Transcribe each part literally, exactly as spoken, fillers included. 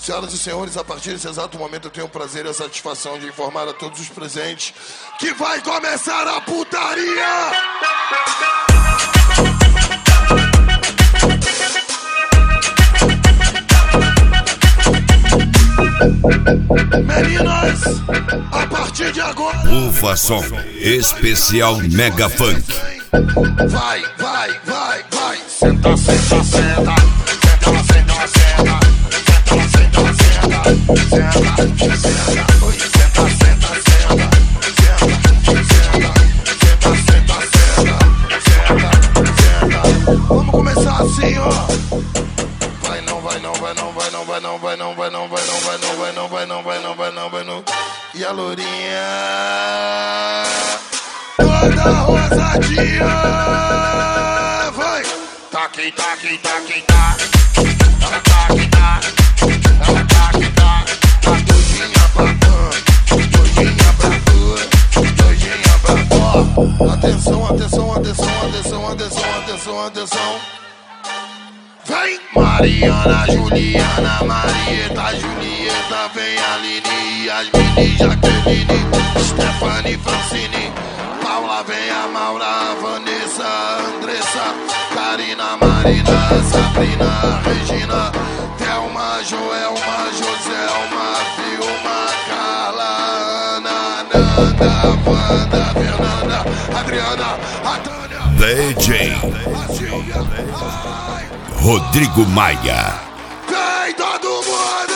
Senhoras e senhores, a partir desse exato momento eu tenho o prazer e a satisfação de informar a todos os presentes que vai começar a putaria! Meninas, a partir de agora... Bufa Som, especial Mega Funk. Vai, vai, vai, vai. Senta, senta, senta. Senta, ela senta, ela senta. Senta, ela senta, ela senta. Senta, senta. Oi, senta, senta, senta. Senta, senta, senta. Senta, senta. Vamos começar assim, ó. Vai não, vai não, vai não, vai não, vai não, vai não, vai não, vai não, vai não, vai não, vai não, vai não, vai não, vai não. E a lourinha toda rosadinha, vai. Tá quem tá, quem tá, quem tá. Ela tá quem tá, ela tá quem tá. Tá doidinha pra fã, doidinha pra fã, doidinha pra fã. Atenção, atenção, atenção, atenção, atenção, atenção, atenção. Vem Mariana, Juliana, Marieta, Julieta, vem Aline, Yasmine, Jaqueline, Stephanie, Francine, Paula, vem a Maura, a Vanessa, a Andressa, Karina, Marina, Sabrina, Regina, Thelma, Joelma, Joselma, Vilma, Carla, Ana, Nanda, Wanda, Fernanda, Adriana, a Tânia, D J Rodrigo Maia. vem todo mundo!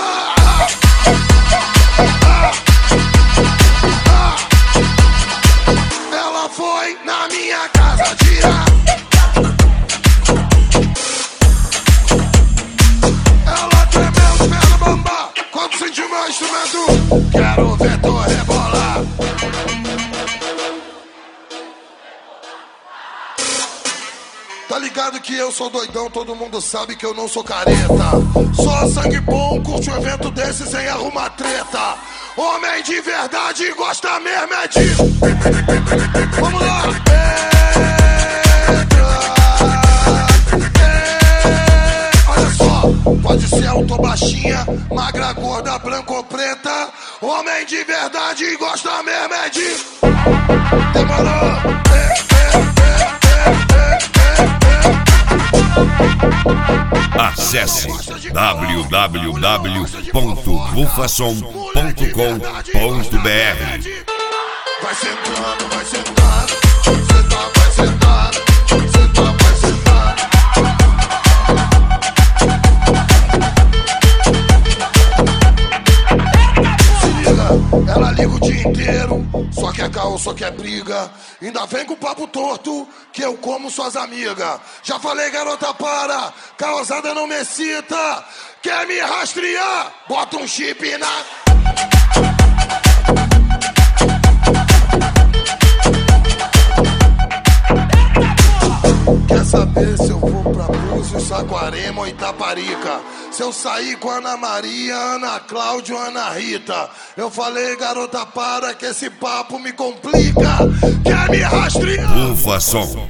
Ela foi na minha casa tirar. Ela tremeu os pés no bambá quando sentiu meu instrumento. Quero ver tu rebolar. Tá ligado que eu sou doidão, todo mundo sabe que eu não sou careta. Só sangue bom, curte um evento desse sem arrumar treta. Homem de verdade gosta mesmo é de... Vamos lá! Entra, é... Olha só, pode ser alto, baixinha, magra, gorda, branca ou preta. Homem de verdade gosta mesmo é de... Demorou! É, é, é, é, Acesse w w w ponto bufasom ponto com ponto b r. Vai sentando, vai sentando, senta, vai sentando, senta, vai sentando. Se liga, ela liga o dia inteiro, só quer caô, só quer briga. Ainda vem com papo torto, que eu como suas amigas. Já falei, garota, para, causada não me excita. Quer me rastrear? Bota um chip na... Quer saber se eu vou pra Búzios, Saquarema ou Itaparica? Se eu sair com Ana Maria, Ana Cláudia ou Ana Rita? Eu falei, garota, para que esse papo me complica. Quer me rastrear? Bufa Som.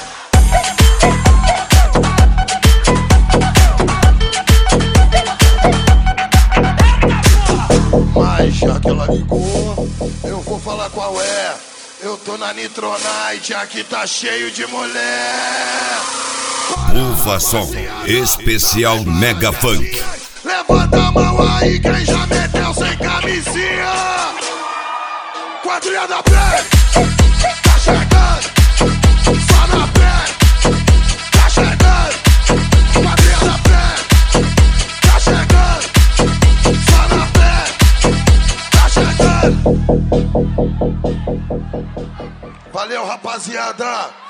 Mas já que ela ligou, eu vou falar qual é. Eu tô na Nitronite, aqui tá cheio de mulher. Bufa Som, especial Mega Funk. Levanta a mão aí quem já meteu sem camisinha. Quadrilha da pele, tá chegando. Só na pele, tá chegando. Quadrilha da pele, tá chegando. Só na pele, tá chegando. Valeu, rapaziada.